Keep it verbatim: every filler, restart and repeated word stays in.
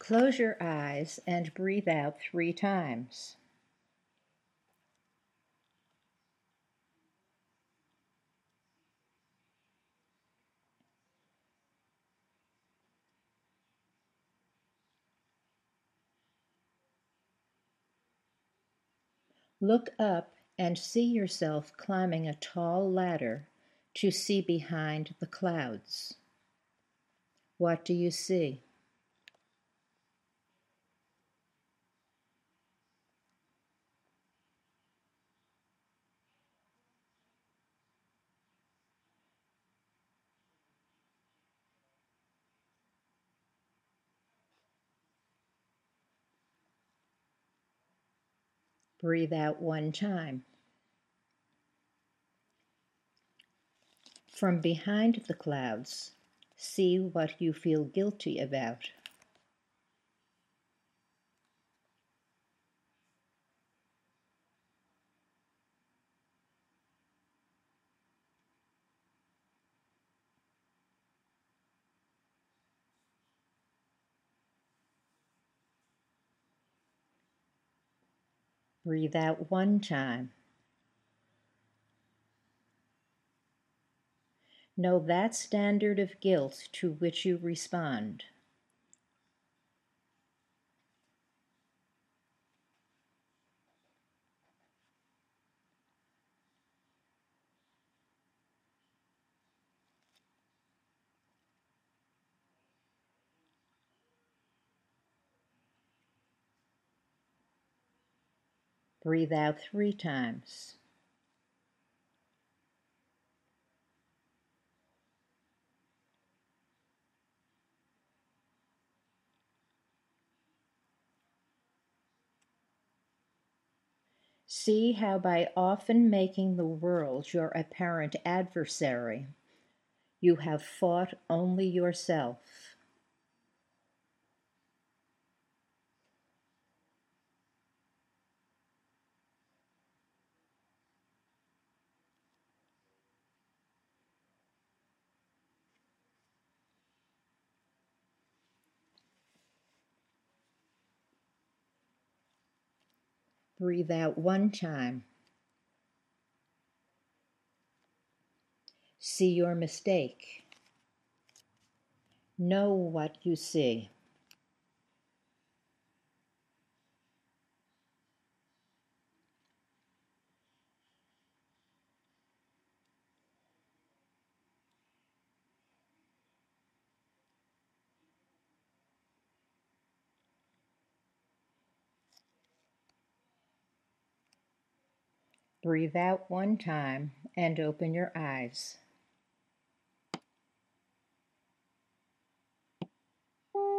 Close your eyes and breathe out three times. Look up and see yourself climbing a tall ladder to see behind the clouds. What do you see? Breathe out one time. From behind the clouds, see what you feel guilty about. Breathe out one time. Know that standard of guilt to which you respond. Breathe out three times. See how by often making the world your apparent adversary, you have fought only yourself. Breathe out one time. See your mistake. Know what you see. Breathe out one time and open your eyes.